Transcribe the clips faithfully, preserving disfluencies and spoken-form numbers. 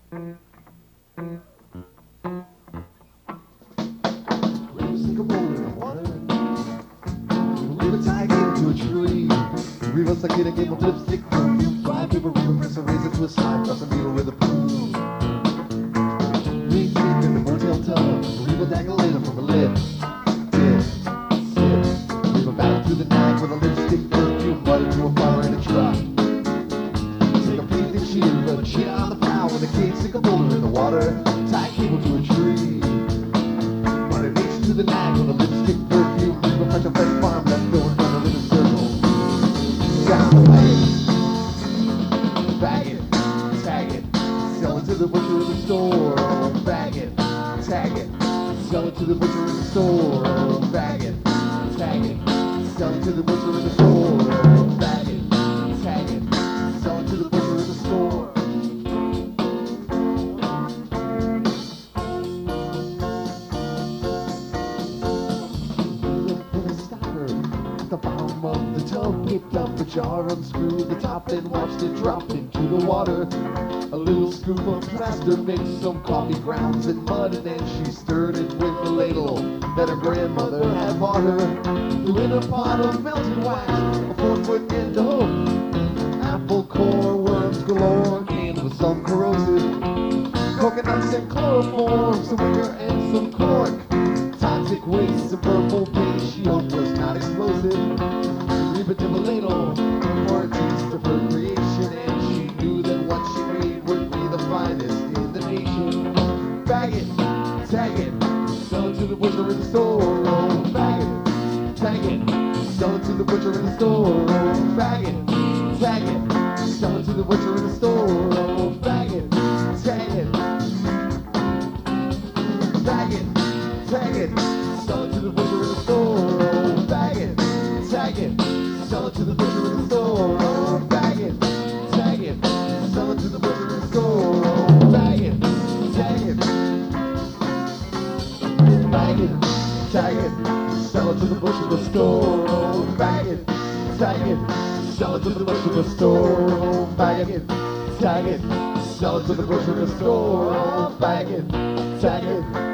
Stick a bowl in the water. River tied into a tree. River stuck in a game of lipstick. Five paper river press a razor to a slide. Cross a needle with a broom. Reed deep in the motel tub. River dagger later from a lip. Tip, sip. River battle through the night with a lipstick perfume. Butter to a fire in a truck. Take a breathing shield, but shit on the prow with a cane. Stick a boulder in the water. Tie cable to a tree. Running reach to the night with a lipstick perfume. River fresh a fresh farm left over runner in a circle. Down the wagon. Bag it, tag it, sell it to the butcher in the store. Oh, bag it, tag it, sell it to the butcher in the store. Oh, bag it, tag it, sell it to the butcher in the store. Oh, bag it, tag it, sell it to the butcher in the store. The bottom of the tub, picked up the jar, unscrewed the top, and watched it drop into the water. A little scoop of plaster mixed some coffee grounds and mud, and then she stirred it with the ladle that her grandmother had bought her. Threw in a pot of melted wax, a four-foot end to hook, apple core, worms galore, canned with some corrosive, coconuts and chloroform, some wicker and some cork. Toxic waste and purple paint she hoped was not explosive. Reba to the ladle for a taste of her creation, and she knew that what she made would be the finest in the nation. Bag it, tag it, sell it to the butcher in the store. Oh, bag it, tag it, sell it to the butcher in the store. Oh, bag it, tag it, sell it to the butcher in the store. Oh, bag it, tag it, bag it. Tag it, sell it to the butcher in the store. Oh, bag it, tag it, sell it to the butcher in the store. Oh, bag it, tag it, sell it to the butcher in the store. Oh, bag it, tag it, bag it, tag it, sell it to the butcher in the store. Oh, bag it, tag it, sell it to the butcher in the store. Oh, bag it, tag it, sell it to the butcher in the store. Oh, bag it, tag it.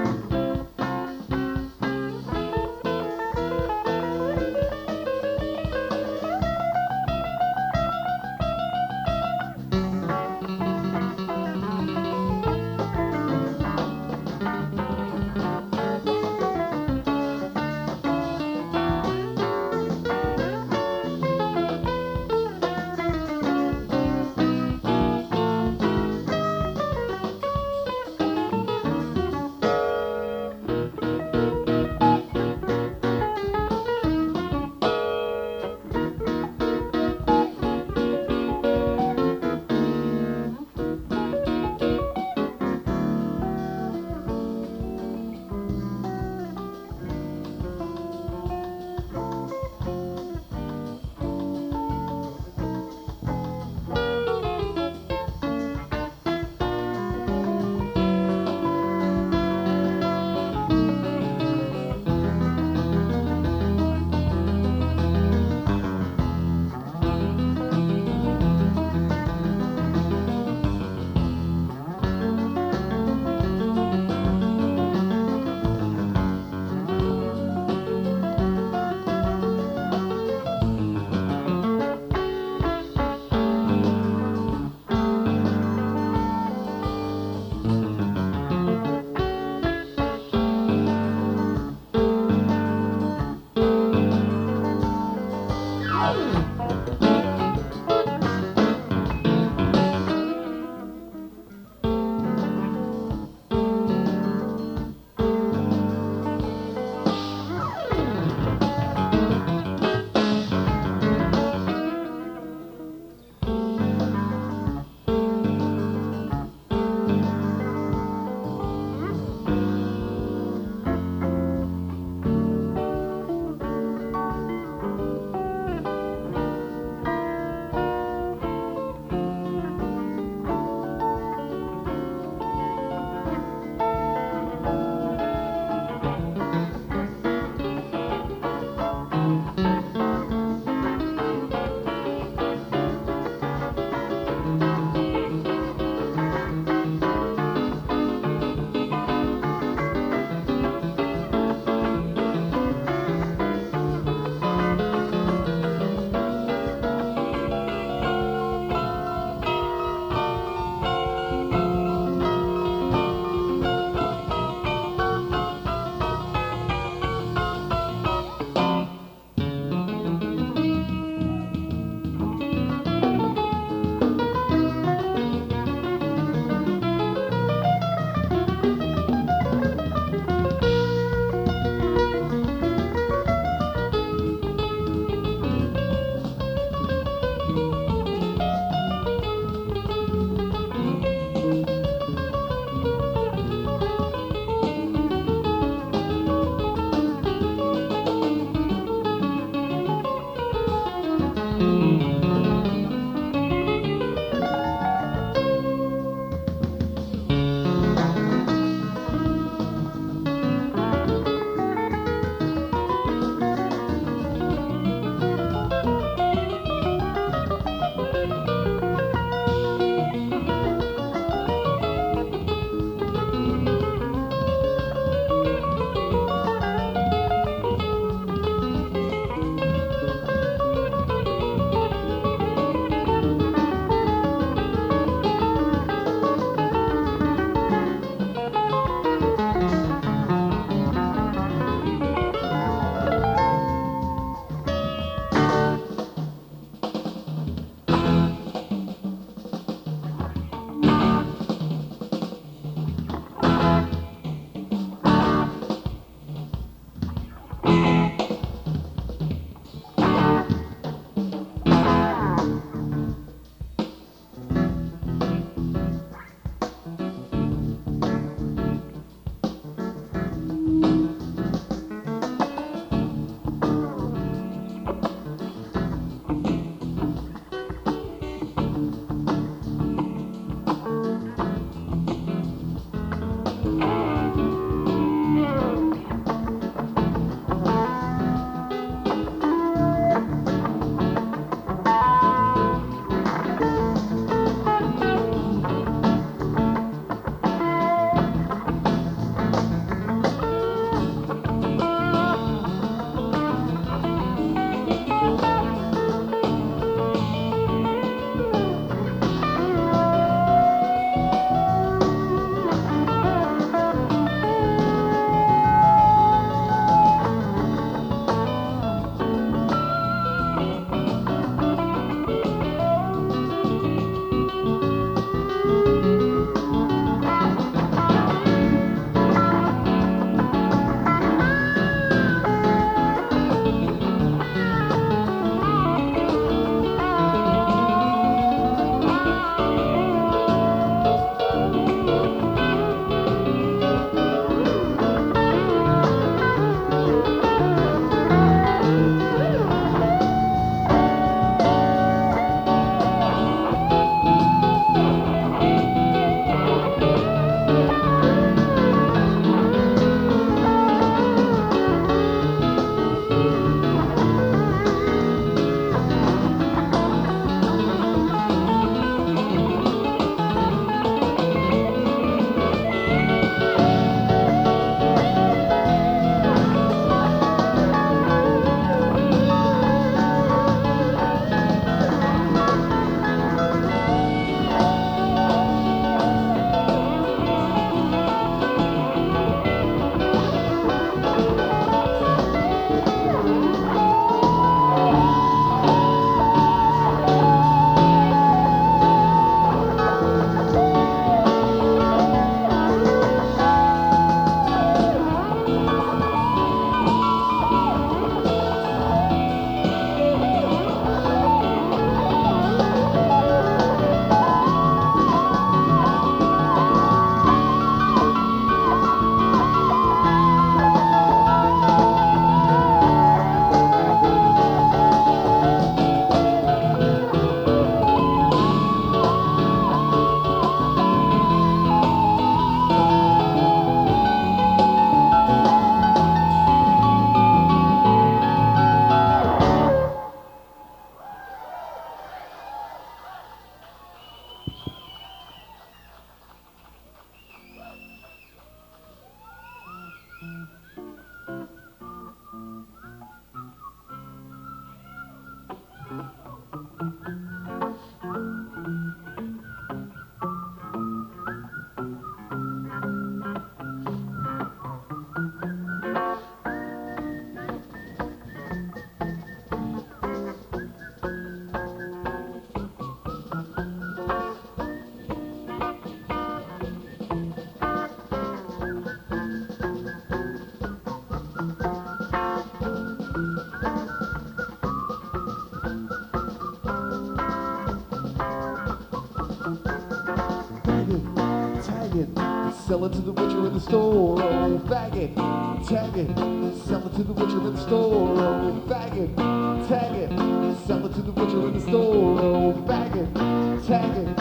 Sell it to the butcher in the store, oh, bag it, tag it. Sell it to the butcher in the store, oh, bag it, tag it. Sell it to the butcher in the store, oh, bag it, tag it.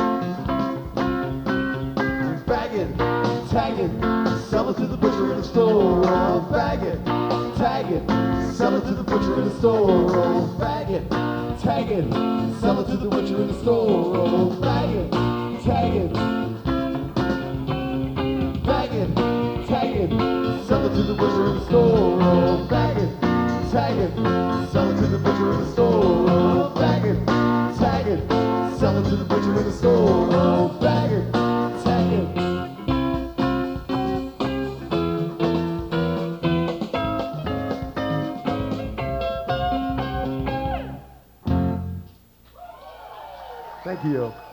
Bag it, tag it. Sell it to the butcher in the store, oh, bag it, tag it. Sell it to the butcher in the store, oh, bag it, tag it. Sell it to the butcher in the store, oh, bag it, tag it. Tag it, sell it to the butcher in the store, oh, bag it, tag it, sell it to the butcher in the store, oh, bag it, tag it, sell it to the butcher in the store, oh, bag it, tag it. Thank you.